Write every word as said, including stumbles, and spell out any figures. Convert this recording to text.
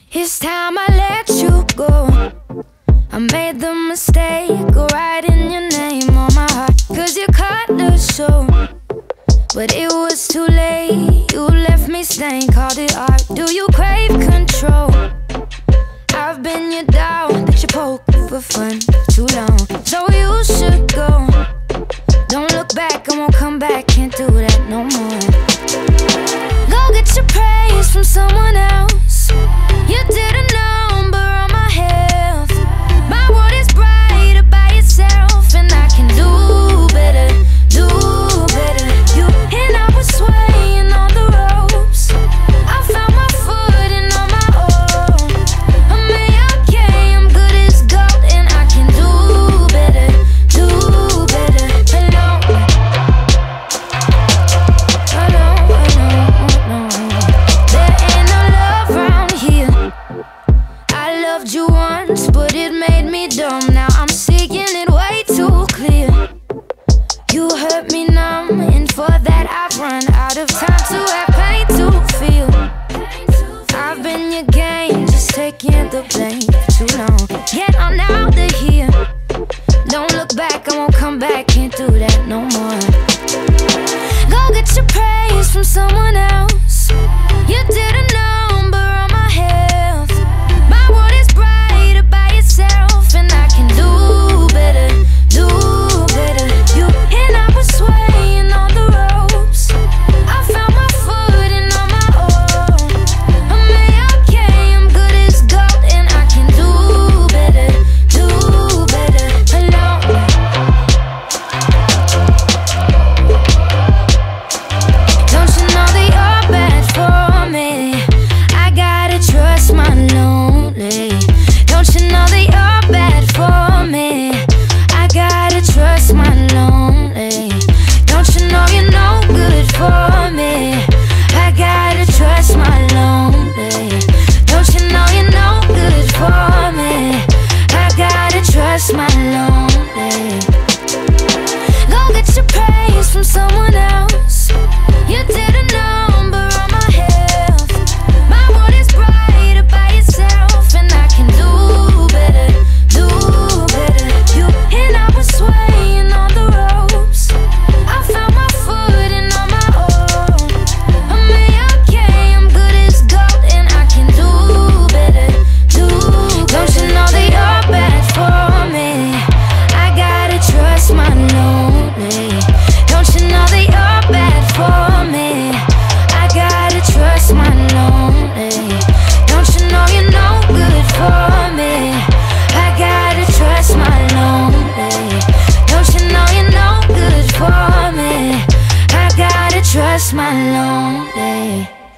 It's time I let you go. I made the mistake of writing your name on my heart, cause you cut the show. But it was too late, you left me stained, called it art. Do you crave control? I've been your dog that you poke for fun for too long. So you should go. Don't look back, I won't come back, can't do that no more. Go get your praise from someone else. You did a number on my health. My world is brighter by yourself, and I can do better, do better. You and I were swaying on the ropes. I found my footing on my own. I'm A-okay, I'm good as gold, and I can do better, do better. Alone, alone, alone, alone. There ain't no love around here. I loved you once, but it made me dumb. Now I'm seeing it way too clear. You hurt me numb, and for that I've run out of time to have pain to feel. I've been your game, just taking the blame for too long. Yet I'm out of here. Don't look back, I won't come back, can't do that no more. Go get your praise from someone else. You did a number on my health. My world is brighter by yourself, and I can do better, do better. You and I were swaying on the ropes. I found my footing on my own. I'm A-okay, I'm good as gold, and I can do better, do better. Alone, don't you know that you're bad for me? I gotta trust my lonely. Don't you know that you're bad for me? I gotta trust my lonely. Don't you know you're no good for me? I gotta trust my lonely. Don't you know you're no good for me? I gotta trust my lonely. Go get your praise from someone else. You did a number on my health. My world is brighter by yourself, and I can do better, do better. You and I were swaying on the ropes. I found my footing on my own. I'm A-okay, I'm good as gold, and I can do better, do better. Don't you know that you're bad for me? I gotta trust my lonely. Don't you know that you're bad for me? I gotta trust my lonely. Don't you know you're no good for me? I gotta trust my lonely. Don't you know you're no good for me? I gotta trust my lonely.